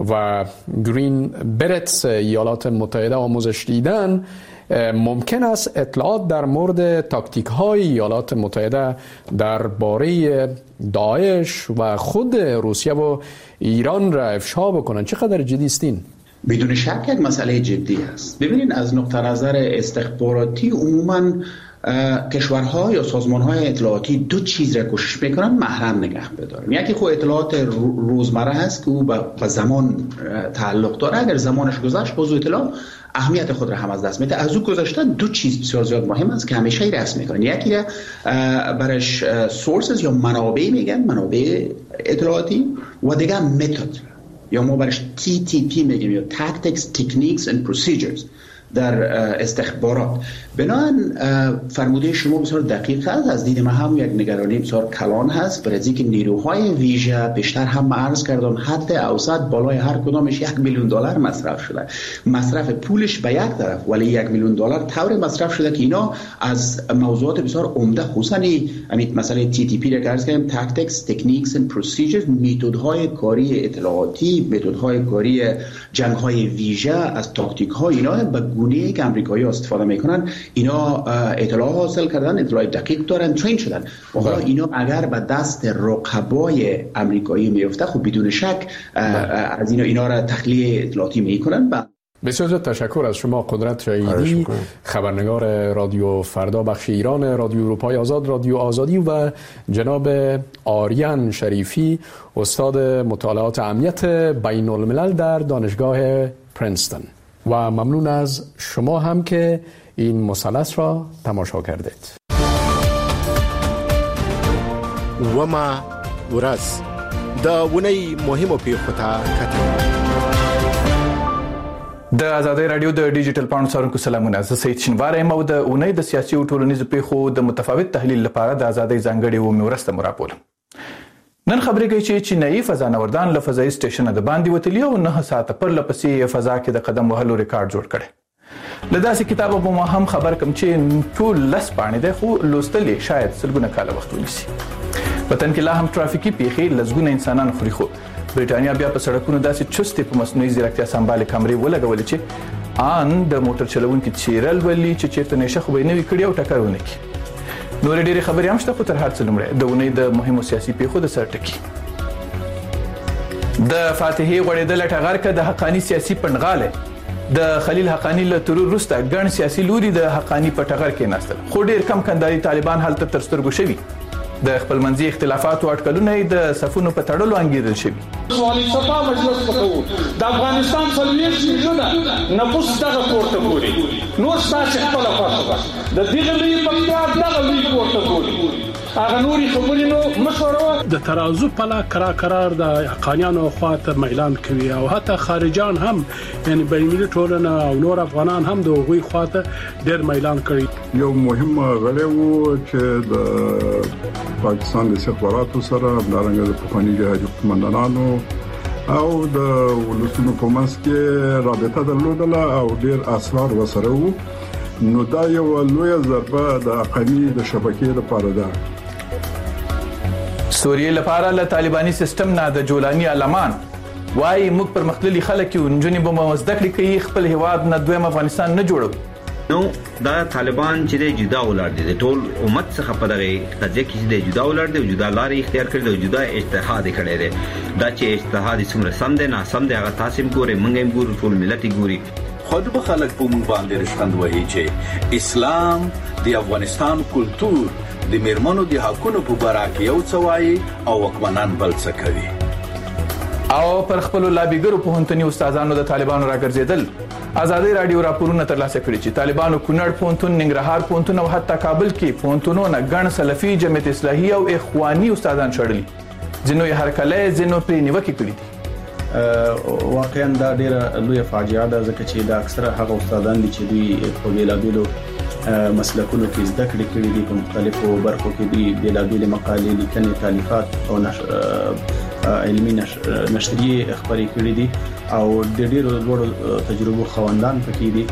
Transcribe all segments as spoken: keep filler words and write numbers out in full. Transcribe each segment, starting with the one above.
و گرین برتس ایالات متحده آموزش دیدن، ممکن است اطلاعات در مورد تاکتیک های ایالات متحده درباره داعش و خود روسیه و ایران را افشا بکنن. چقدر جدی استین؟ بدون شک یک مسئله جدی است. ببینید از نقطه نظر استخباراتی عموما کشورها یا سازمانهای اطلاعاتی دو چیز را کوشش میکنن محرم نگه بدارن. یکی خود اطلاعات روزمره هست که او به زمان تعلق داره، اگر زمانش گذشت موضوع اطلاع اهمیت خود را هم از دست میده. از او گذشته دو چیز بسیار زیاد مهم است که همیشه رسم میکنن. یکی را برش سورسز یا منابع میگن، منابع اطلاعاتی، و دیگه متد یا ما برش تی تی پی میگیم یا Tactics, Techniques and Procedures در استخبارات. بنابراین فرموده شما بسیار دقیق است. از دید من هم یک نگرانی بسیار کلان هست برای اینکه نیروهای ویژه بیشتر هم عرض کردم حد اوسط بالای هر کدامش یک میلیون دلار مصرف شده. مصرف پولش به یک طرف، ولی یک میلیون دلار طور مصرف شده که اینا از موضوعات بسیار عمده، خصوصا همین مسئله تی تی پی را عرض کردم، Tactics, Techniques and Procedures، متدهای کاری اطلاعاتی، متدهای کاری جنگ‌های ویژه، از تاکتیک‌ها اینا به گونه‌ای که آمریکایی‌ها استفاده میکنن، اینا اطلاع حاصل کردن، اطلاع دقیق دارن، ترین شدن. و حالا اینا اگر به دست رقبای آمریکایی میفته، خب بدون شک از اینا اینا را تخلیه اطلاعاتی میکنن. بسیار زیاد تشکر از شما قدرت شهیدی، خبرنگار رادیو فردا بخش ایران، رادیو اروپای آزاد، رادیو آزادی، و جناب آریان شریفی، استاد مطالعات امنیت بین الملل در دانشگاه پرینستون. و ممنون از شما هم که این مثلث را تماشا کردید. و ما ورځ د ونی مهمو پیښو ته کتل. د آزادۍ رادیو د ډیجیټل پاڼو څارونکو سلامونه. زه سید شینواری یم او د اونۍ د سیاسي او ټولنیزو پیښو د متفاوت تحلیل لپاره د آزادۍ ځانګړې اومې ورسته مو راپورم. نن خبرې کوي چې چینایي فضانوردان له فضایي سټیشنه د باندې وتلي او نه ساعته پر لپسې فضا کې د قدم وهلو ریکارډ جوړ کړی. له داسې کتابه به ما هم خبر کم چې ټول لس پاڼې دی، خو لوستل یې شاید سلګونه کاله وخت ونیسي. وطن کې لا هم ترافیکي پیښې لسګونه انسانان خوري، خو برېټانیا بیا په سړکونو داسې چستې په مصنوعي ځیرکتیا سمبالې کامرې ولګولې چې آن د موټر چلوونکي څیره لولي چې چېرته نشه خو به یې نه وي کړي او ټکر ونه کړي. نورې ډېرې خبرې هم شته، خو تر هر څه لومړی د اونۍ د مهمو سیاسي پیښو د سر ټکي. د فاتحې غوړېدله ټغر که د حقاني سیاسي پنډغالی د خلیل حقانی له ترور وروسته ګڼ سیاسي لوري د حقانی په ټغر کې ناستل، خو ډېر کم کنداري طالبان هلته تر سترګو شوي. د خپلمنځي اختلافاتو اټکلونه یې د صفونو په تړلو انګېرل شوي. سوالي سپا مجلس پکوو د افغانستان څلوېښت میلیونه نفوس دغه پورته ګوري، نور ستاسې خپله خوښه ده. د دغه لوی پکتیا دغه لوی پورته ګوري، هغه نورې خبرې نو مه ښوروه. د ترازو پله کرا کرار د حقانیانو خواته میلان کوي، او حتی خارجان هم، یعنی بین‌المللي ټولنه او نور افغانان هم د هغوی خواته ډېر میلان کړي. یو مهم غړی و چې د پاکستان د استخباراتو سره همدارنګه د پخواني جهادي قومندانانو او د ولسونو په منځ کې رابطه درلودله او ډېر اسرار ورسره وو. نو دا یو لویه ضربه د حقاني د شبکې لپاره ده. سوریې لپاره له طالباني سیستم نه د جولاني علمان وایي موږ پرمختللي خلک یو، نجونې به مو زده کړې کوي، خپل هیواد نه دویم افغانستان نه جوړوي. نو دا طالبان چې د جدا ولاړ دي، د ټول امت څخه په دغه قضیه کې د جدا ولاړ دي، جدا لارې اختیار کړې دي، جدا اجتهاد کړی دی. دا چې اجتهاد څومره سم دی نه سم دی هغه تاسو هم ګورئ، موږ هم ګورو، ټول ملت یې ګوري. خود به خلک په موږ باندې رښتند وایي چې اسلام د افغانستان کلتور د میرمنو د حقونو په باره کې یو څه وایي او واکمنان بل څه کوي. او پر خپلو لابیګرو پوهنتوني استادانو د طالبانو راګرځېدل. آزادۍ راډیو راپورونه ترلاسه کړي چې طالبانو کونړ پوهنتون، ننګرهار پوهنتون او حتی کابل کې پوهنتونونه ګڼ سلفي، جمعیت اصلاحي او اخواني استادان شړلي. ځینو یې هرکلی، ځینو پرې نیوکې کړي دي. واقعا دا ډیره لویه فاجعه ده، ځکه چې دا اکثره هغه استادان دي چې دوی په بیلابیلو مسلکونو کې زده کړې کړي دي، په مختلفو برخو کې دوی بیلابیلې مقالې، لیکنې، تالیفات او علمي نشریې خپرې کړي دي او د ډیرو لوړو تجربو خواندان پکې دي.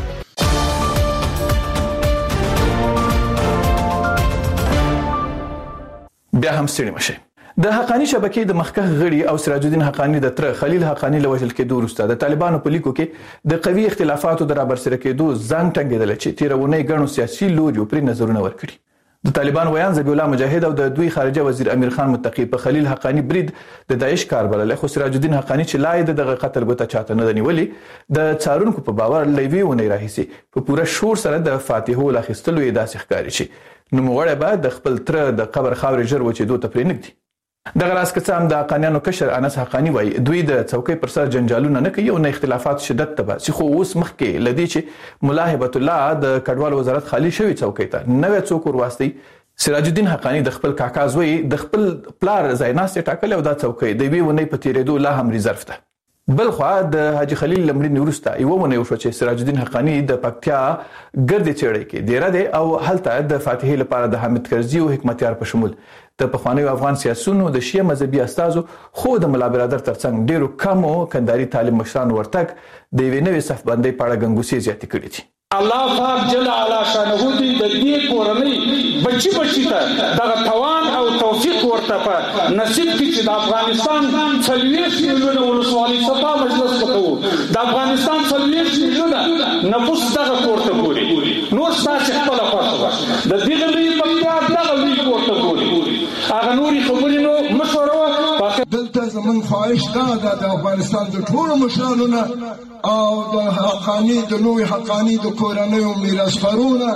بیا هم ستړي مشئ. د حقانی شبکې د مخکښ غړي او سراج الدین حقانی د تر خلیل حقانی له وژل کېدو وروسته د طالبانو په لیکو کې د قوي اختلافاتو د رابرسېره کېدو زنګ ټینګېدل چې تیرونی ګڼو سیاسي لوریو پرې نظرونه ورکړي. د طالبان ویان ذبیح الله مجاهد او د دوی خارجه وزیر امیر خان متقی په خلیل حقانی برید د داعش کار بللی، خو سراج الدین حقانی چې لا یې دغه قتل ګوته چاته نه ده نیولې د څارونکو په باور له یوې اونۍ راهیسې په پوره شور سره د فاتحو له اخیستلو یې داسې ښکاري چې نوموړی به د خپل تره د قبر خاورې ژر وچېدو ته پرې نږدي. دغه راز که څه هم د حقانیانو کشر انس حقانی وایي دوی د څوکۍ پر سر جنجالونه نه کوي او نه اختلافات شدت ته باسي، خو اوس مخکې له دې چې ملا هبت الله د کډوال وزارت خالي شوي څوکۍ ته نوی څوک ورواستي، سراج الدین حقانی د خپل کاکا زوی د خپل پلار ځایناستې ټاکلې او دا څوکۍ د یوې اونۍ په تېرېدو لا هم ریزرف ده. بل خوا د حاجي خلیل له مړینې وروسته یوه اونۍ وشوه چې سراج الدین حقانی د پکتیا ګردې څېړۍ کې دیره دی او هلته د فاتحې لپاره د حامد کرزي او حکمتیار په شمول د پخوانیو افغان سیاسونو د شیعه مذهبي استازو خو د ملا برادر ترڅنګ ډېرو کمو کندهاري تعلیم مشرانو ورتګ د یوې نوې صفبندۍ په اړه ګنګوسې زیاتې کړي دي. الله پاک جل علا شانه دې د دې کورنۍ بچی بچی ته دغه توان او توفیق ورته په نصیب کړي چې د افغانستان څلوېښت میلیونه ولسوالۍ سپاه مجلس وکړو، د افغانستان څلوېښت میلیونه نفوس دغه کور ته ګوري، نور ستاسې خپله خوښه وه د دغه لوی پکتیا دغه لوی کور ته ګوري. هغه نورې خبرې نو مشوره وه. دلته زموږ خواهش دا ده د افغانستان د ټولو مشرانو نه او د حقانی د نوې حقانی د کورنیو میراثپارونه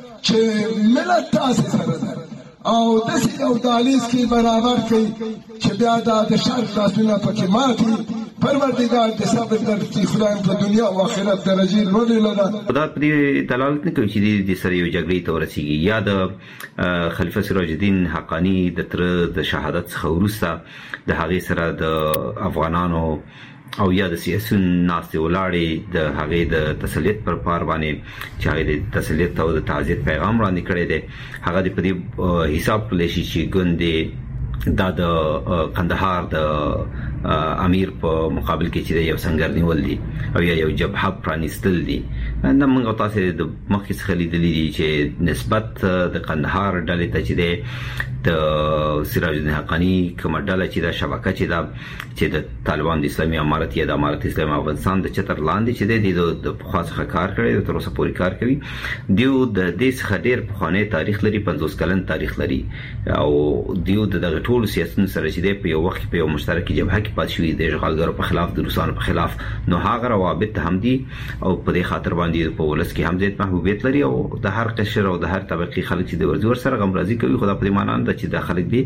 چې ملت تاسې سره ده او داسې یو دهلیز کې برابر کړي چې بیا دا د شرق لاسونه پکې ماتي. پروردګار د صبر درکړي، خدای په دنیا او آخرت درجې لوړې لره. دا پرې دلالت نه کوي چې د سره یو جګړې ته ورسیږي یا د خلیفه سراج الدین حقانی د تر د شهادت څخه وروسته د هغې سره د افغانانو او یا د سیاسون ناستې ولاړې د هغې د تسلیت پر پار باندې چې هغې د تسلیت او د تعزیت پیغام وړاندې کړی دی، هغه د په دې حساب کړلی شي چې ګوندې دا د کندهار د امیر په مقابل کې چې یو سنگر نیول دي او یا یو جبهه پرانیستل دي. نن موږ تاسو د مخکې څخه لیدلي دي چې نسبت د کندهار ډلې ته چې دی د سراج الدین حقانی کومه ډله چې دا شبکه چې دا چې د طالبان د اسلامي امارت یا د امارت اسلامي افغانستان د چتر لاندې چې دی د پخوا څخه کار کړی د تر اوسه پورې کار کوي، دیو د دې څخه ډېر پخوانی تاریخ لري، پنځوس کلن تاریخ لري او دیو د دغه ټولو سیاستونو سره چې دی په یو وخت کې په یو مشترکه جبهه کې پاتې شوي د اشغالګرو په خلاف د روسانو په خلاف، نو هغه روابط هم دي او په دې خاطر باندې په ولس کې هم زیات محبوبیت لري او د هر قشر او د هر طبقې خلک چې د ورزور سره غمرازي کوي. خو دا په دې معنی نه ده چې د خلک دي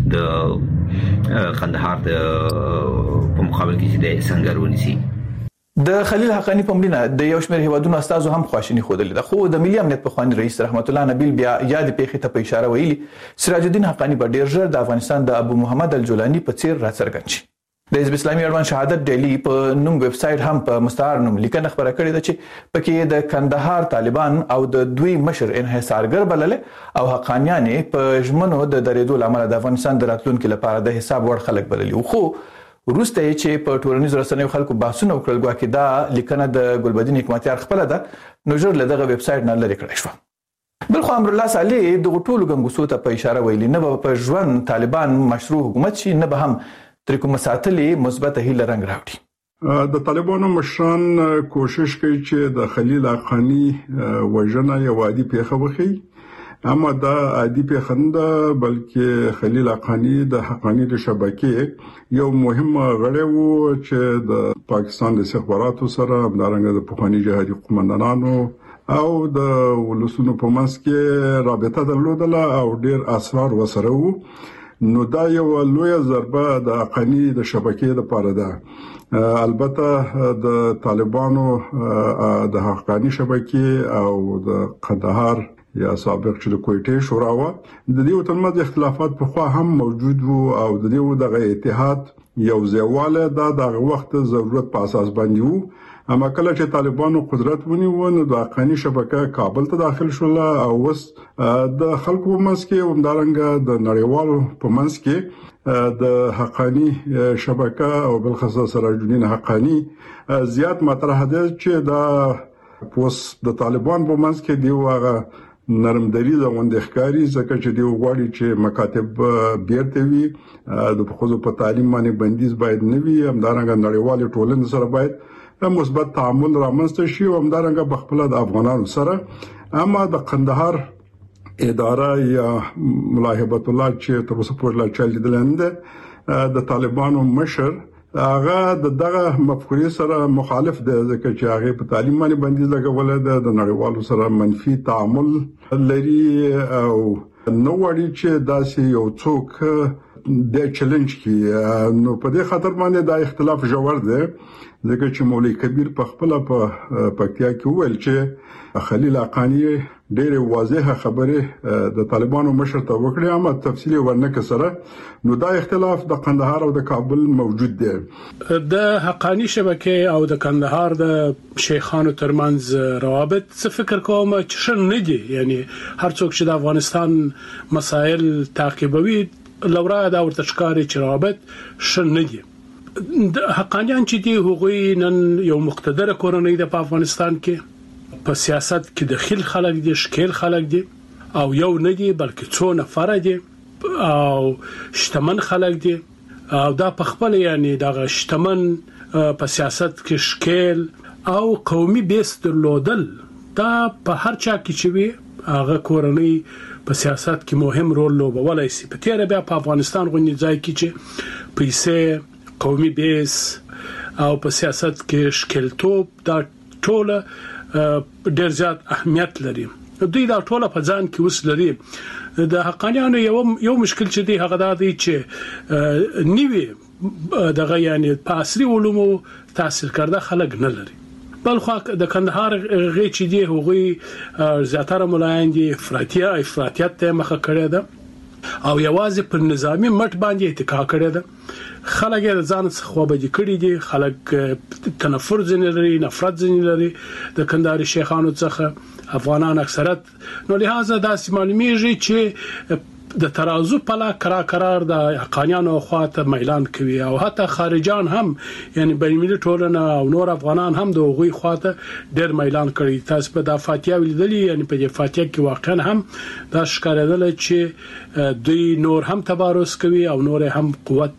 د کندهار د په مقابل کې چې د سنگر ونیسي. د خلیل حقانی په مړینه د یو شمېر هیوادونو استازو هم خواشیني ښودلې ده، خو د ملي امنیت پخواني رئیس رحمت الله نبیل بیا یادې پیښې ته په اشاره ویلي سراج الدین حقانی به ډېر ژر د افغانستان د ابو محمد الجولاني په څېر راڅرګند شي. د حزب اسلامي اړوند شهادت ډیلی په نوم ویب سایټ هم په مستعار نوم لیکنه خبره کړې ده چې پکې د کندهار طالبان او د دوی مشر انحصارګر بللې او حقانیان په ژمنو د درېدو لامل د افغانستان د راتلونکو لپاره د حساب وړ خلک بللي، خو وروسته چې په ټولنیزو رسنیو خلکو بحثونه وکړل ګواکې دا لیکنه د ګلبدین حکمتیار خپله ده، نو ژر له دغه ویب سایټ نه لرې کړی شوه. بل خو امرالله صالح دغو ټولو ګنګوسو ته په اشاره ویلي نه به په ژوند طالبان مشروع حکومت شي، نه به هم تر کومه ساتلې مثبته هیله رنګ راوړي. د طالبانو مشران کوشش کوي چې د خلیل حقانی وژنه یو عادي پیښه وښیي، اما دا عادي پیښه نه ده بلکې خلیل حقانی د حقانی د شبکې یو مهم غړی و چې د پاکستان د استخباراتو سره همدارنګه د پخواني جهادي قومندانانو او د ولسونو په منځ کې رابطه درلودله او ډېر اسرار وسره وو. نو دا یو لوی ضربه د حقانی د شبکې لپاره ده. البته د طالبانو د حقانی شبکې او د کندهار یا سابق چې د کویټې شورا و د دې ترمنځ اختلافات په خوا هم موجود وو او د دې دغه اتحاد یو ځواله دا د وخت ضرورت په اساس باندې وو. اما کله چې طالبانو قدرت ونیو نو د حقانی شبکه کابل ته داخل شول او وس د خلکو په منځ کې همدارنګه د نړیوالو په منځ کې د حقانی شبکه او بلخصوص سراج الدین حقانی زیات مطرح ده چې دا پوس د طالبان په منځ کې دی واغه نرم دریزه غونډه ښکاری ځکه چې دی وغواړي چې مکاتب بیرته وي د خصوص په تعلیم باندې بندیز باید نه وي همدارنګه نړیوال ټولنې سره باید مثبت تعامل رامنځته شي او همدارنګه بخپله د افغانانو سره اما د قندهار اداره یا ملاحبت الله چې تر اوسه پورې لا چل دلنده د طالبانو مشر هغه د دغه مفکورې سره مخالف دی ځکه چې هغه په تعلیم باندې بندیز لګولای دی د نړیوالو سره منفي تعامل لري او نو وړي چې داسې یو څوک د چیلنج کې نو په دې خاطر باندې دا اختلاف جوړ دی ځکه چې مولوی کبیر په خپل په پکتیا کې وویل چې خلیل حقانی ډېر واضحه خبره د طالبانو مشر ته وکړه اما تفصیلی ورنکه سره نو دا اختلاف د قندهار او د کابل موجود دی د حقانی شبکه او د قندهار د شیخانو ترمنځ روابط څه فکر کوم چې شن نه دي یعنی هر څوک چې د افغانستان مسائل تعقیبوي لورا دا ورته ښکاري چې روابط شن نه دي حقانیان چې دي هغوی نن یو مقتدر کورنۍ د افغانستان کې په سیاست کې د خل خلک دي شکل خلک دي او یو نه دي بلکې څو نفر دي او شتمن خلک دي او دا په خپل یعنی د شتمن په سیاست کې شکل او قومي بیس درلودل دا په هر چا کې چې وي هغه کورنۍ په سیاست کې مهم رول لوبولای شي په تیر بیا په افغانستان غونډه ځای کې چې پیسې قومي بیس او په سیاست کې شکلتوب دا ټوله ډېر زیات اهمیت لري دوی دا ټوله په ځان کې وس لري د حقانیانو یو یو مشکل چې دی هغه دا دی چې نیوي دغه یعنی په عصري علومو تاثیر کرده خلک نه لري بل خو د کندهار غي چې دی هغوی زیاتره ملایان دي افراطیه افراطیت ته مخه کړی ده او یوازې پر نظامی مټ باندې اتکا کړی ده خلک یې ځان څخه خوابدي کړي دي خلک تنفر ځنې لري نفرت ځنې لري د کندهاري شیخانو څخه افغانان اکثرت نو لہذا داسې معلومیږي چې د ترازو په لا کرا قرار د حقانیانو خواته میلان کوي او حتی خارجان هم یعنی بین المللي ټولنه او نور افغانان هم د غوي خواته ډېر میلان کړي تاسو په د فاتحه ولیدلی یعنی په د فاتحه کې واقعا هم دا ښکارېدل چې دوی نور هم تبارز کوي او نور هم قوت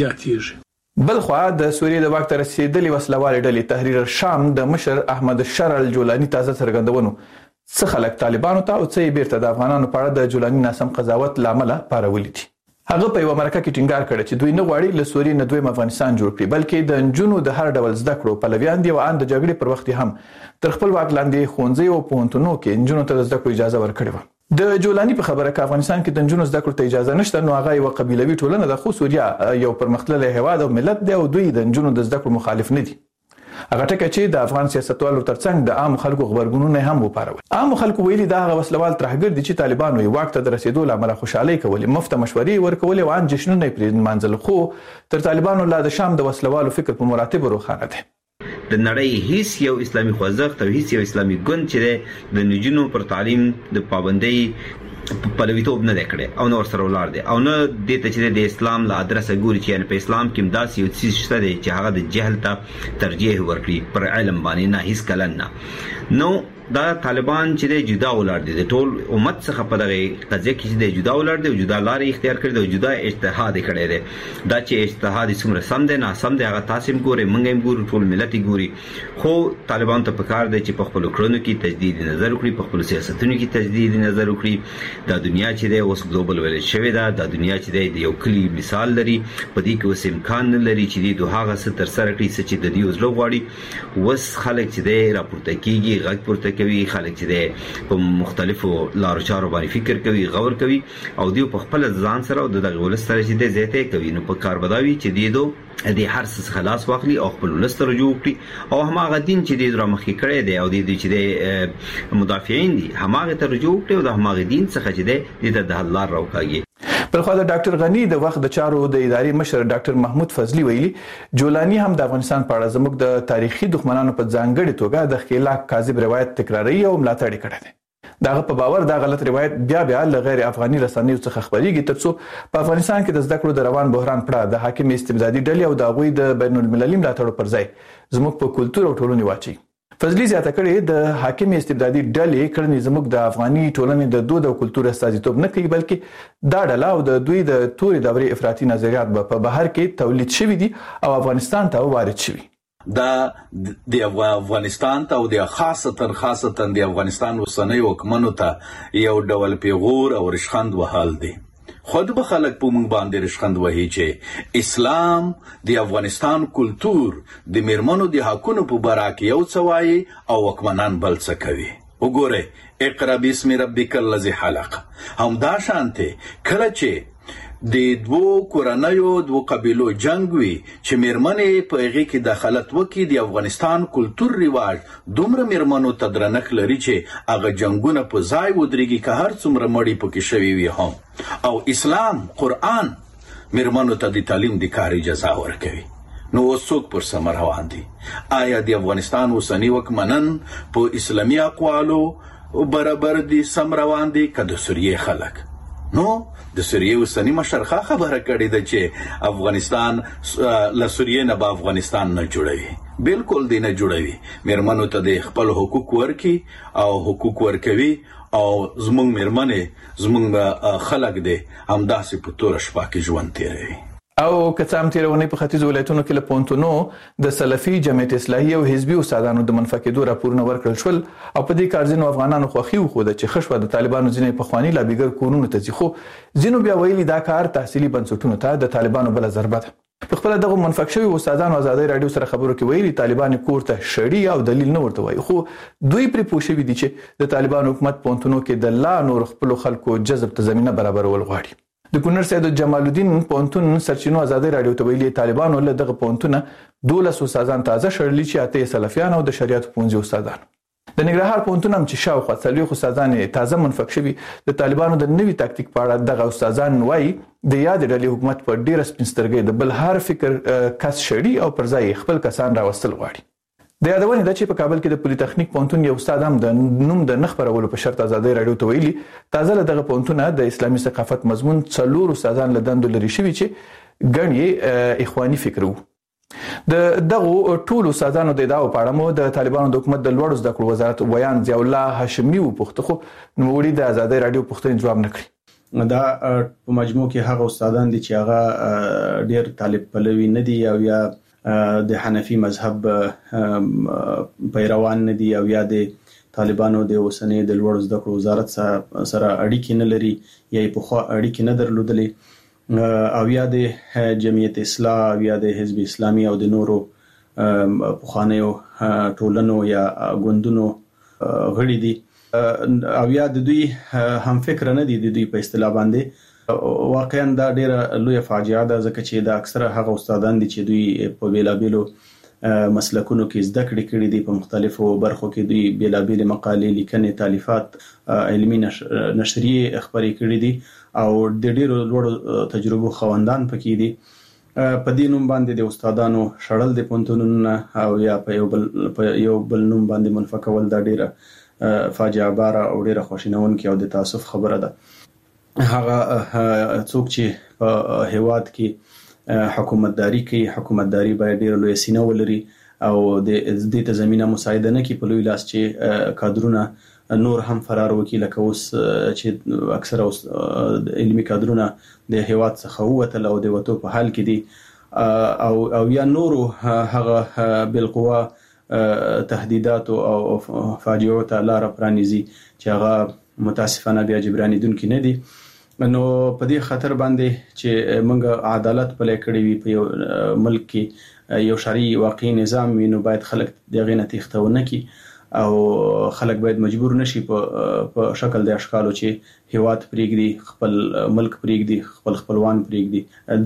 زیاتیږي بل خو د سوریې د وخت رسیدلی وسلوال ډلې تحریر شام د مشر احمد شرع الجولانی تازه څرګندونو څه خلک طالبانو ته او څه بیرته د افغانانو په اړه د جولانی ناسم قضاوت لامل پارولې دي هغه په یو مرکه کې ټینګار کړ چې دوی نه غواړي له سوریې نه دوی افغانستان جوړ کړي بلکې د جنونو د هر ډول زده کړو پلویان دي او ان د جګړې پر وخت هم تر خپل واک لاندې خونځي او پونتونو کې جنونو ته زده کړو اجازه ورکړي و د جولانی په خبره کې افغانستان کې د جنونو زده کړو ته اجازه نشته نو هغه یو قبيلوي ټولنه د خو سوریا یو پرمختللی هیواد او ملت دی او دوی د جنونو د زده کړو مخالف نه دي هغه ټکه چې د افغان سیاستوالو ترڅنګ د عام خلکو خبرګونونه هم وپارول عام خلکو ویلي دا هغه وسلوال ترهګر دي چې طالبانو یې واک ته د رسیدو لپاره خوشحالي کولې مفته مشورې ورکولې او ان جشنونه پرې منځل خو تر طالبانو لا د شام د وسلوالو فکر په مراتب روخانه ده د نړۍ هیڅ یو اسلامي خوځښت او هیڅ یو اسلامي ګوند چې د نجونو پر تعلیم د پابندۍ پلویتوب نه کړي او نور سره ولار دي او نه د ته چې د اسلام له ادرسه ګوري چې په اسلام کې مداسي یو څه شته دي چې هغه د جهل ته ترجیح ورکړي پر علم باندې نه هیڅ کلن نه نو دا طالبان چې د جدا ولر دي د ټول امت څخه په دغه قضیه کې چې د جدا ولر دي او جدا لارې اختیار کړي او جدا اجتهاد کړي دي دا چې اجتهاد څومره سم دي نه سم دي هغه تاسو ګوري منګ هم ګورو ټول ملت ګوري خو طالبان ته پکار دي چې په خپل کړنو کې تجدید نظر وکړي په خپل سیاستونو کې تجدید نظر وکړي دا دنیا چې د اوس ګلوبل ویل شوی دا د دنیا چې د یو کلی مثال لري په دې کې اوس امکان لري چې د هغه څه تر سره کړي چې د دې اوس لوغواړي وس خلک چې د راپورته کیږي غږ پورته کوي خلک چې په مختلفو لارو چارو باندې فکر کوي غور کوي او دوی په خپل ځان سره او د دغه ولستر چې د زیاته کوي نو په کار بداوي چې دی دو د هر څه خلاص واخلي او خپل ولستر رجوع کړي او هماغه دین چې د رامخې کړي دی او د دې چې د مدافعین دي هماغه ته رجوع کړي او د هماغه دین څخه چې د د الله راوکاږي بلخو د ډاکټر غنی د وخت د چارو د ادارې مشر ډاکټر محمود فضلی ویلي جولانی هم د افغانستان په اړه زموږ د تاریخي دښمنانو په ځانګړي توګه د خلاق کاذب روایت تکراروي او ملاتړ کړي دي داغه په باور دا غلط روایت بیا بیا له غیر افغاني رسنیو څخه خبريږي ترڅو په افغانستان کې د زده کړو د روان بحران پړه د حاکم استبدادي ډلې او د غوي د بین المللي ملاتړ پر ځای زموږ په کلتور او ټولنې واچي فضلي زیاته کړې د حاکم استبدادي ډلې کړنې زموږ د افغاني ټولنې د دود او کلتور استازیتوب نه کوي، بلکې دا ډله او د دوی د تورې دورې افراطي نظریات به په بهر کې تولید شوي دي او افغانستان ته وارد شوي. دا د افغانستان ته او د خاصتا خاصتا د افغانستان اوسنۍ حکومتونو ته یو ډول پیغور او رشخند وهال دي. خود به خلک په موږ باندې رشخند وهي چې اسلام د افغانستان کلتور د میرمنو د حقونو په باره کې یو څه وایي او حکمران بل څه کوي. وګوره اقرا بسم ربک الذی خلق همدا شانته کله چې د دوو کورنیو دوو قبیلو جنگ وي چې میرمنې په هغې کې دخالت وکړي، د افغانستان کلتور رواج دومره میرمنو ته درنښت لري چې هغه جنګونه په ځای ودرېږي که هر څومره مړي پکې شوي وي هم. او اسلام قرآن میرمنو ته د تعلیم د کار اجازه ورکوي. نو اوس څوک پر سمه روان دي؟ آیا د افغانستان اوسني واکمنان په اسلامي اقوالو برابر دي سم روان دي که د سوریې خلک؟ نو د سوریې اوسني مشرخه خبره کړې ده چې افغانستان له سوریې نه به افغانستان نه جوړوي. بالکل دی نه جوړوي. میرمنو ته د خپل حقوق ورکي او حقوق ورکوي او زمونږ میرمنې زمونږ خلک دی همداسې په توره شپه کې ژوند تیروي. او که څه هم تېرونې په ختیځو ولایتونو کې له پوهنتونو د سلفي جمعیت اصلاحي او حزبي استادانو د منفعه کېدو راپورونه ورکړل شول او په دې کار ځینو افغانانو خوښي وښوده چې ښه شوه د طالبانو ځینې پخواني لابیګر کورونو ته ځي، خو ځینو بیا ویلي دا کار تحصیلي بنسټونو ته د طالبانو بله ضربه ده. په خپله دغو منفعه شوي استادانو ازادۍ راډیو سره خبرو کې ویلي طالبان کور ته شړي او دلیل نه ورته وایي، خو دوی پرې پوه شوي دي چې د طالبانو حکومت پوهنتونونو کې د لا نور خپلو خلکو جذب ته زمینه برابرول غواړي. د کونړ سید جمال الدین پوهنتون سرچینو ازادۍ راډیو ته ویلي طالبانو له دغه پوهنتونه دولس استادان تازه شړلي چې اته سلفیان او د شریعت پوهنځي استادان. د ننګرهار پوهنتون هم چې شاوخوا څلوېښت استادان تازه منفعه شوي د طالبانو د نوي تاکتیک په اړه دغه استادان وایي د یادې ډلې حکومت په ډېره سپین سترګۍ د بل هر فکر کس شړي او پر ځای خپل کسان راوستل غواړي. د یادونې ده چې په کابل کې د پولي تخنیک پوهنتون یو استاد هم د نوم د نه خپرولو په شرط ازادۍ راډیو ته ویلي تازه له دغه پوهنتونه د اسلامي ثقافت مضمون څلور استادان له دندو لرې شوي چې ګڼ یې اخواني فکر وو. د دغو ټولو استادانو د ادعاو په اړه مو د طالبانو د حکومت د لوړو زده کړو وزارت ویان ضیاء الله هاشمي وپوښته، خو نوموړي د ازادۍ راډیو پوښتنې جواب نه کړي. دا په مجموع کې هغه استادان دي چې هغه ډېر طالب پلوي نه دي او یا د حنفي مذهب پیروان نه دي او یا د طالبانو د اوسنۍ د لوړو زده کړو وزارت سره اړیکې نه لري یا یې پخوا اړیکې نه درلودلې او یا د جمعیت اصلاح او یا د حزب اسلامي او د نورو پخوانیو ټولنو یا ګوندونو غړي دي او یا د دوی هم فکر نه دي د دوی په اصطلاح باندې. واقعا دا ډیره لویه فاجعه ده ځکه چې دا اکثره هغه استادان دي چې دوی په بیلابیلو مسلکونو کې زده کړې کړې دي، په مختلفو برخو کې دوی بیلابیلې مقالې لیکنې تالیفات علمي نشریې خپرې کړې دي او د ډیرو لوړو تجربو خواندان پکې دي. په دې نوم باندې د استادانو شړل د پوهنتونونو او یا په یو بل په یو بل نوم باندې منفعه کول دا ډیره فاجعه باره او ډیره خواشینونکې او د تاسف خبره ده. هغه څوک چې په هیواد کې حکومتداري کوي، حکومتداري باید ډیره لویه سینه ولري او د دې ته زمینه مساعده نه کړي په لوی لاس چې کادرونه نور هم فرار وکړي، لکه اوس چې اکثره علمي کادرونه د هیواد څخه ووتل او د وتو په حال کې دي او او یا نورو هغه بالقوه تهدیدات او فاجعو ته لاره پرانیزي چې هغه متاسفانه بیا جبرانیدونکي نه دي. نو په دې خطر باندې چې موږ عدالت پلي کړی وي په یو ملک کې یو شرعي واقعي نظام وي، نو باید خلک دغه نه تښتونه نه کړي او خلک باید مجبور نشي په شکل د اشکالو چې هیواد پرېږدي، خپل ملک پرېږدي، خپل خپلوان پرېږدي.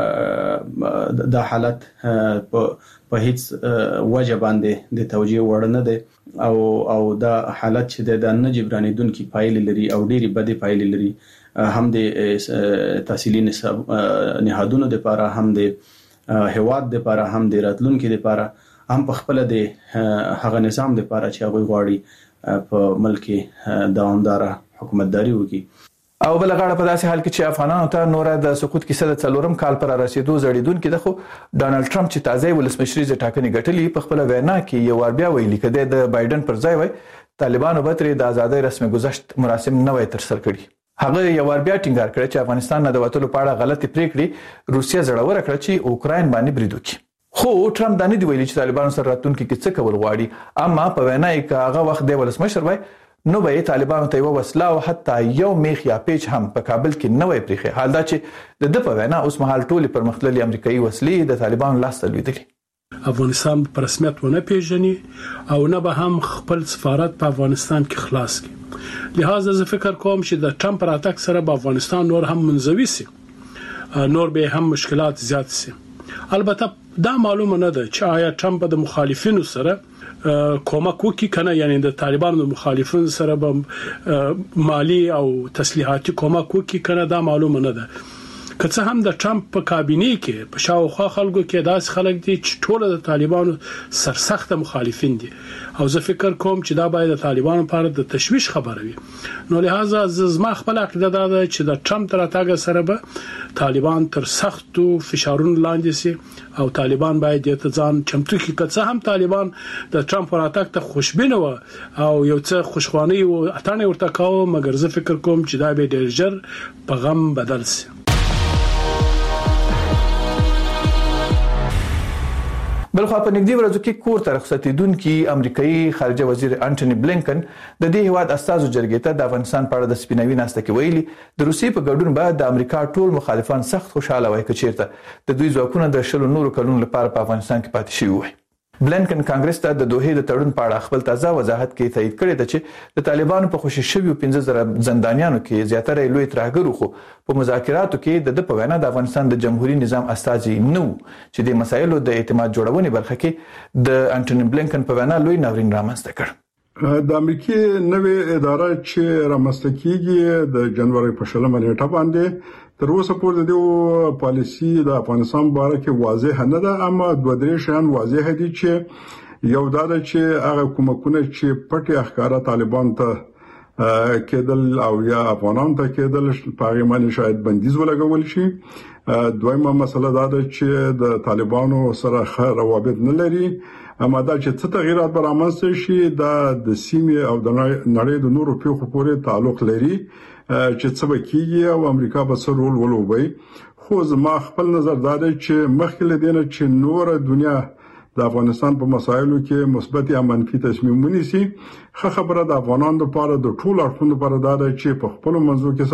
دا دا حالت په هیڅ وجه باندې د توجیه وړ نه دی او او دا حالت چې د نه جبرانیدونکي پایلې لري او ډېرې بدې پایلې لري، هم د تحصیلي نهادونو لپاره، هم د هیواد لپاره، هم د راتلونکي لپاره، هم په خپل د هغه نظام لپاره چې هغه غواړي په ملک دوامدار حکومتداري وکړي. او بل غاړه په داسې حال کې چې افغانانو ته نور د سقوط کیسه د څلورم کال پر رسیدو زړیدونکې ده، خو ډانلډ ټرمپ چې تازه ولسمشریزه ټاکنې ګټلې په خپل وینا کې یو ور بیا ویلي کده د بایدن پر ځای وای طالبانو به تر د ازادۍ رسمي گذشت مراسم نه وای تر سره کړي. هغه یو ور بیا ټینګار کړ چې افغانستان نه د وټلو په اړه غلطي پریکړې روسیا زړور کړ چې اوکراین باندې برید وکړي. خو ټرمپ دا نه دی ویلي چې طالبانو سره راتلونکي کې څه کول غواړي، اما په وینا یې که هغه وخت د ولسمشر وای نو به طالبانو ته یو وسله او حتی یو میخ یا پیچ هم په کابل کې نه وای پریخي. حال دا چې د د په وینا اوس مهال ټولې پرمختللي امریکایي وسلې د طالبانو لاس ته لوېدلي. افغانستان په رسمیت ونه پیژني او نه به هم خپل سفارت په افغانستان کې خلاص کړي. لہذا زه فکر کوم چې د ټرمپ راتګ سره به افغانستان نور هم منزوي سي، نور به هم مشکلات زیات سي. البته دا معلومه نه ده چې آیا ټرمپ د مخالفینو سره کومک وکړي کنه، یعنی د طالبانو د مخالفینو سره به مالی او تسلیحاتي کومک وکړي کنه، دا معلومه نه ده. که څه هم د ټرمپ په کابینه کې په شاوخوا خلکو کې داس خلک دي چې ټول د طالبانو سرسخت مخالفین دي، او زه فکر کوم چې دا باید د طالبانو لپاره د تشویش خبره وي. نو لہذا زما خپل عقیده دا ده چې د ټرمپ تر راتګ سره به طالبان تر سختو فشارونو لاندې سي او طالبان باید د ځان چمتو کړي. که څه هم طالبان د ټرمپ راتګ ته خوشبینه و او یو څه خوشخوانی او اتانه ورته کاوه، مګر زه فکر کوم چې دا به ډېر ژر په غم بدل سي. بلخو په نږدې ورځو کې کور ته رخصتېدونکي امریکایي خارجه وزیر انټونی بلینکن د دې هیواد استازو جرګې ته د افغانستان په اړه د سپیناوي ناسته کې ویلي د روسیې په ګډون به د امریکا ټول مخالفان سخت خوشاله وای که چیرته د دوی ځواکونه د شلو نورو کلونو لپاره په افغانستان کې پاتې شوي وای. بلینکن کانګرس ته د دوحې د تړون په اړه خپل تازه وضاحت کې تایید کړی دی چې د طالبانو په خوشي شویو پنځه زره زندانیانو کې زیاتره لوی ترهګرو، خو په مذاکراتو کې د په وینا د افغانستان د جمهوریت نظام استازي نو چې د مسایلو د اعتماد جوړونې برخه کې د انټونی بلینکن په وینا لوی ناورین رامنځته کړ. د امریکای نوې اداره چې رامنځته کیږي د جنوري په شلمه نیټه باندې تر اوسه پورې د پالیسی د افغانستان باره کې واضح نه ده، اما دوه درې شیان واضح دي چې یو دا ده چې هغه کومکونه چې پټي اخکارا طالبان ته کېدل او یا افغانان ته کېدل په هغه باندې شاید بندیز ولګول شي. دویمه مسله دا ده چې د طالبانو سره ښه روابط نه لري، اما دا چې څه تغیرات به رامنځته شي دا د سیمې او د نړۍ د نورو پیښو پورې تعلق لري چې څه به کیږي او امریکا به څه رول ولوبي. خو زما خپل نظر دا دی چې مخکې له دې چې نور دنیا د افغانستان په مسایلو کې مثبت یا منفي تصمیم ونیسي، ښه خبره د افغانانو لپاره د ټولو اړخونو لپاره دا دی چې په خپل منځو کې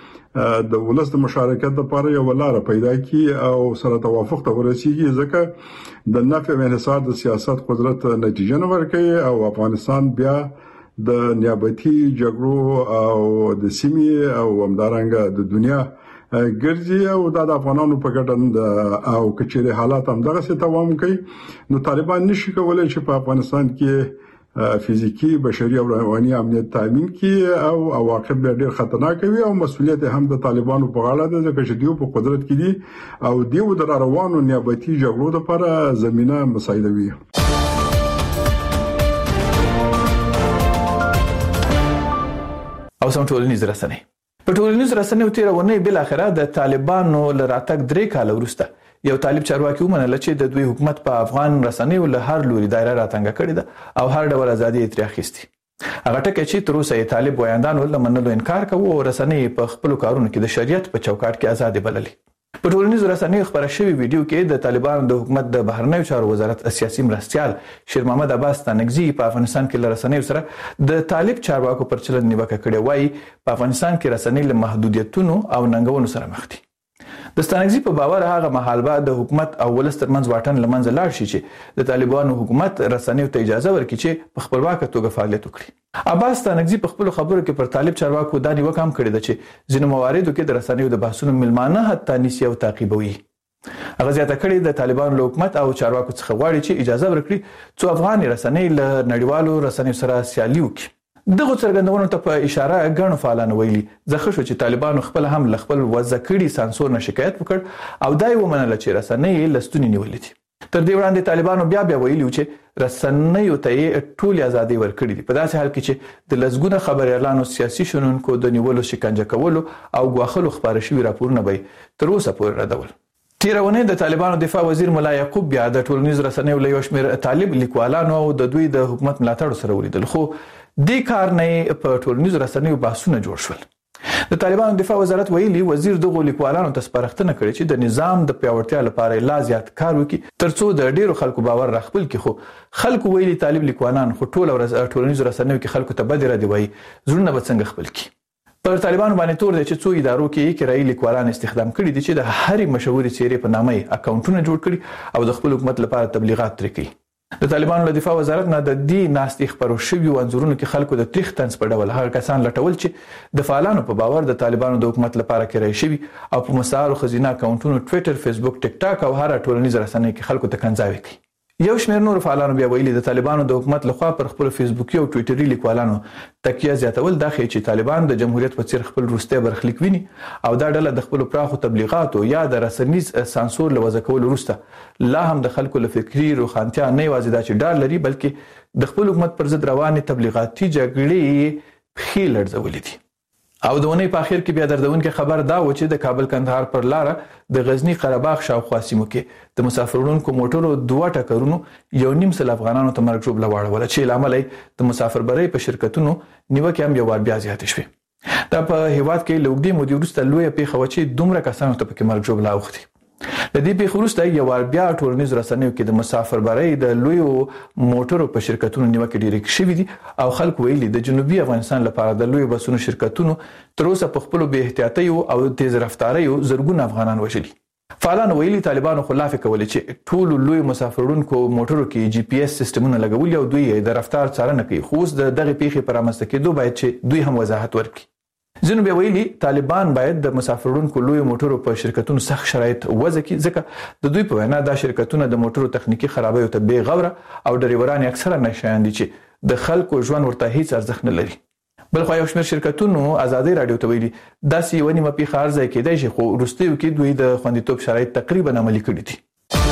سره د ولس د مشارکت لپاره یو لار پیدا کړي او سره توافق ته ورسیږي، ځکه د نفع او انحصار د سیاست قدرت نتیجه نه ورکوي او افغانستان بیا د نیابتي جګړو او د سیمې او همدارنګه د دنیا ګرځي او د افغانانو په ګټه او کچېره حالات هم دغه څه دوام کوي. نو طالبان نشي کولای چې په افغانستان کې فزیکی بشري او رواني امنیت تامین کړي او عواقب ډېر خطرناک وي او مسؤلیت هم د طالبانو په غاړه ده، ځکه چې دوی په قدرت کې دي او دوی د روانو نیابتي جګړو لپاره زمينه مساعدوي. او سم ټولنیز رسنۍ په ټولنیز رسنیو تیرونه بل اخره د طالبانو لراتک درې کال وروسته یو طالب چارواکي ومنل چې د دوی حکومت په افغان رسنیو له هر لوري دایره راتنګ کړی ده او هر ډول ازادي تر اخیستي. هغه ټکه چې تر اوسه طالب وایندانو له منلو انکار کوي او رسنۍ په خپل کارونو کې د شریعت په چوکاټ کې آزاد بللي. په ټولنیزو رسنیو خبره شوی ویډیو کې د طالبانو د حکومت د بهرنیو چارو وزارت سیاسي مرستيال شیر محمد عباس تانګزي په افغانستان کې له رسنیو سره د طالب چارواکو پر چلند نیوکه کړې وایي په افغانستان کې رسنۍ له محدودیتونو او ننګونو سره مخ دي. د ستانګزي په باور هغه مهال به د حکومت او ولس ترمنځ واټن لمنځه لاړ شي چې د طالبانو حکومت رسنیو ته اجازه ورکړي چې په خپلواکه توګه فعالیت وکړي. عباس تانګزي په خپل خبرو کې پر طالب چارواکو دا نیوکه هم کړې ده چې ځینو مواردو کې د رسنیو د بحثونو ملمانه حتی نیسي او تعقیبوي. هغه زیاته کړې د طالبانو له حکومت او چارواکو څخه غواړي چې اجازه ورکړي څو افغان رسنۍ له نړیوالو رسنیو سره سیالي وکړي. دغه څرګندونو ته په اشاره غنو فعالان ویلي ځکه شو چې طالبانو خپل هم ل خپل وځکړي سانسور نه شکایت وکړ او دای ومنل چې رسنۍ لستونی نیولې دي. تر دې وړاندې طالبانو بیا بیا ویلي چې رسنیو ته ټول ازادي ورکړي دي، په داسې حال کې چې د لزګونه خبريالانو سیاسي شنونکو د نیولو شکنجه کولو او غواخلو خبره شوی راپورونه به تر اوسه پورې ردول. تیرونه د طالبانو دفاع وزیر ملا یعقوب بیا د ټولنیز رسنیو له یو شمېر طالب لیکوالانو او د دوی د حکومت ملاتړ سره ولیدل، خو دې کار نه په ټولنیز رسنیو بحثونه جوړ شول. د طالبانو دفاع وزارت ویلي وزیر دغه لیکوالانو ته سپارښتنه کړې چې د نظام د پیاوړتیا لپاره لا زیات کار وکړي ترڅو د ډیرو خلکو باور راخپل کړي. خو خلکو ویلي طالب لیکوالان خو ټول ورځ ټولنیز رسنیو کې خلکو ته بد ردی وایي، زړونه به څنګه خپل کړي. پر طالبانو باندې تور دي چې څو ادارو کې کرایي لیکوالان استخدام کړي دي چې د هرې مشهوري څیرې په نامه اکاونټونه جوړ کړي او د خپل حکومت لپاره تبلیغات ترې کوي. د طالبانو له دفاع وزارت نه د دې ناستې خبرو شوي انځورونو کې خلکو د تاریخ تنس په ډول هغه کسان لټول چې د فعالانو په باور د طالبانو د حکومت لپاره کرایي شوي او په مسار خزینه اکاونټونو ټوئیټر، فیسبوک، ټیک ټاک او هر ټولنیز رسنۍ کې خلکو ته کنځاوي کوي. یو شمېر نور فعالانو بیا ویلي د طالبانو د حکومت لخوا پر خپل فیسبوکي او ټوئیټري لیکوالانو تکیه زیاتول دا ښیي چې طالبان د جمهوریت په څیر خپل وروستی برخلیک ویني او دا ډله د خپل پراخو تبلیغاتو یا د رسنیز سانسور له وضع کولو وروسته لا هم د خلکو له فکري روښانتیا نه یوازې دا چې ډار لري بلکې د خپل حکومت پر ضد روانې تبلیغاتي جګړې پښې لړزولې دي. او د ونې په اخر کې بیا دردونکې خبر دا و چې د کابل کندهار پر لار د غزنی قره باغ شاوخوا سیمو کې د مسافرونکو موټرو دوه ټکرونو یو نیم سل افغانانو ته مرګ ژوبله واړوله چې لامل د مسافربرۍ په شرکتونو نیوکې هم یو وار بیا زیاتې شوې. دا په هیواد کې له اوږدې مودې وروسته لویه پیښه وه چې دومره کسانو ته پکې مرګ ژوبله اوښتې. د دې پیښې وروسته یو وار بیا ټولنیز رسنیو کې د مسافربرۍ د لویو موټرو په شرکتونو نیوکې ډېرې شوې دي او خلکو ویلي د جنوبي افغانستان لپاره د لویو بسونو شرکتونو تر اوسه په خپلو بې احتیاطیو او تیز رفتاریو زرګونه افغانان وژلي. فعالانو ویلي طالبانو خلافې کولې چې ټولو لویو مسافرونکو موټرو کې جی پی ایس سیستمونه لګولي او دوی د رفتار څارنه کوي، خو اوس د دغې پیښې په رامنځته کېدو باید چې دوی هم وضاحت ورکړي. ځینو بیا ویلي طالبان باید د مسافرونکو لویو موټرو په شرکتونو سخت شرایط وضع کړي ځکه د دوی په وینا دا شرکتونه د موټرو تخنیکي خرابیو ته بې غوره او ډریوران اکثره نشیان دي چې د خلکو ژوند ورته هیڅ ارزښت نه لري. بلخو یو شمېر شرکتونو ازادي رادیو ته ویلي داسې یوه نیمه پیښه ارزی کېدای شي خو وروستیو کې دوی د خوندیتوب شرایط تقریبا عملي کړي دي.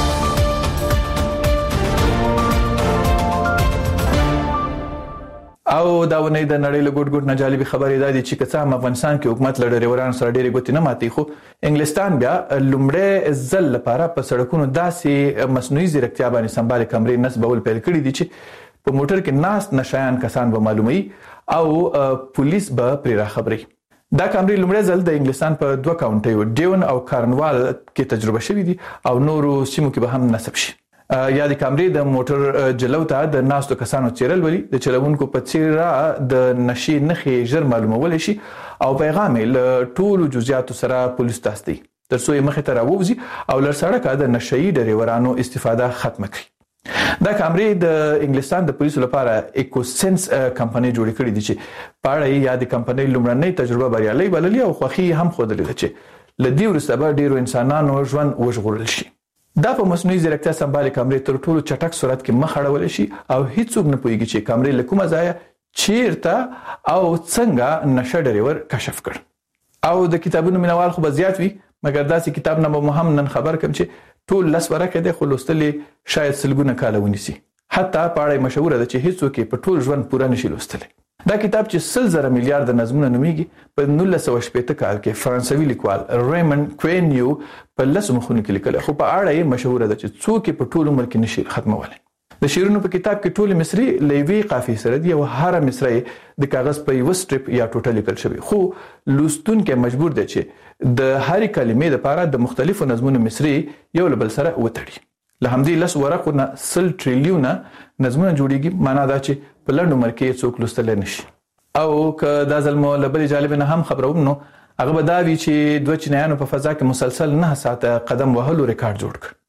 او دا ونې د نړۍ له ګوټ ګوټ نه جالبي خبرې دا دي چې که څه هم افغانستان کې حکومت له ډریورانو سره ډېرې ګوتې نه ماتي، خو انګلستان بیا لومړی ځل لپاره په سړکونو داسې مصنوعي ځیرکتیا باندې سمبالې کمرې نصبول پیل کړي دي چې په موټر کې ناست نشایان کسان به معلوموي او پولیس به پرې راخبري. دا کمرې لومړی ځل د انګلستان په دوه کاونټیو ډیون او کارنوال کې تجربه شوې دي او نورو سیمو کې به هم نصب شي. یا د کمرې د موټر جلو ته د ناستو کسانو چیرل ولي د چلوونکو په څیر د نشي نخې ژر معلومول شي او پیغام له ټولو جزئیاتو سره پولیس ته استي ترڅو یې مخې ته راووځي او لر سړکه د نشي ډریورانو استفاده ختم کړي. دا کمرې د انګلستان د پولیسو لپاره ایکوسنس کمپنۍ جوړې کړې دي چې په اړه یا د کمپنۍ لومړنۍ تجربه بریالۍ بللې او خوښي هم ښودلې ده چې له دې وروسته به ډیرو انسانانو ژوند وژغورل شي. دا په مصنوعي ځیرکتیا سمبالې کمرې تر ټولو چټک سرعت کې مخ اړولی شي او هیڅوک نه پوهیږي چې کمرې له کومه ځایه چیرته او څنګه نشه ډریور کشف کړ. او د کتابونو مینوال خو به زیات وي مګر داسې کتاب نه به هم نن خبر کم چې ټول لس ورقې دی خو لوستلې شاید سلګونه کاله ونیسي. حتی په اړه مشهوره ده چې هیڅوک په ټول ژوند پوره نشي لوستلی. دا کتاب چې سل زره میلیارډ نظمونه نومیږي په نولس سوه شپېته کال کې فرانسوي لیکوال ریمن کوینیو په لسو مخونو کې لیکلی، خو په اړه یې مشهوره ده چې څوک په ټول عمر کې نشي ختمولی. د شعرونو په کتاب کې ټول مصري له یوې قافیې سره دي او هره مصره د کاغذ په یوه سټریپ یا ټوټه لیکل شوی، خو لوستونکی مجبور دی چې د هرې کلمې لپاره د مختلفو نظمونو مصري یو له بل سره وتړي. له همدې لس ورقو نه سل ټریلیونه نظمونه جوړیږي، معنا دا چې په لنډ عمر کې څوک لوستلی نشي. او که دا ځل مو له بلې جالبې نه هم خبروم نو هغه به دا وي چې دوه چینایانو په فضا کې مسلسل نه ساعته قدم وهلو ریکارډ جوړ کړ.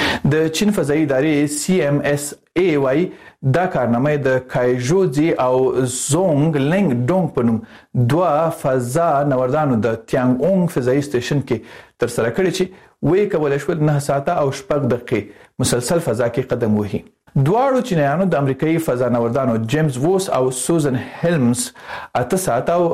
د چین فضایي ادارې سی ایم اس ای وايي دا کارنامه د کایژوزي او زونګ لنګ ډونګ په نوم دوه فضا نوردانو د تیانګ اونګ فضایي سټیشن کې تر سره کړي چې وې کولای شول نه ساعته او شپږ دقیقې مسلسل فضا کې قدم وهي. دواړو چینایانو د امریکایي فضا نوردانو جیمز ووس او سوزن هیلمز اته ساعته او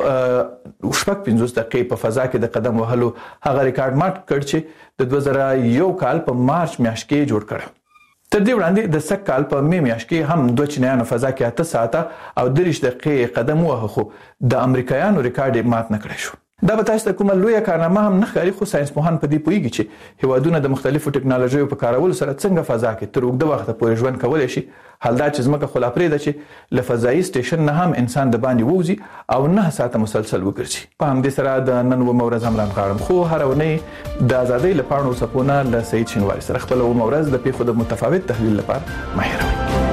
شپږ پنځوس دقیقې په فضا کې د قدم وهلو هغه ریکارډ مات کړ چې د دوه زره یو کال په مارچ میاشت کې جوړ کړ. تر دې وړاندې د سږ کال په مې میاشت کې هم دوه چینایانو فضا کې اته ساعته او دېرش دقیقې قدم ووهه خو د امریکایانو ریکارډ یې مات نه کړی شو. دا به تاسو ته کومه لویه کارنامه هم نه ښکاري، خو ساينس پوهان په دې پوهیږي چې هیوادونه د مختلفو ټکنالوژیو په کارولو سره څنګه فضا کې تر اوږده وخته پورې ژوند کولی شي. حال دا چې ځمکه خو لا پرېږده چې له فضایي سټیشن نه هم انسان د باندې ووځي او نه ساعته مسلسل وګرځي. په همدې سره د نن اوومه ورځ هم رانغاړم، خو هره اونۍ د ازادۍ له پاڼو څپو نه له سعید شینواري سره خپله اوومه ورځ د پیښو د متفاوت تحلیل لپاره مه هېروئ.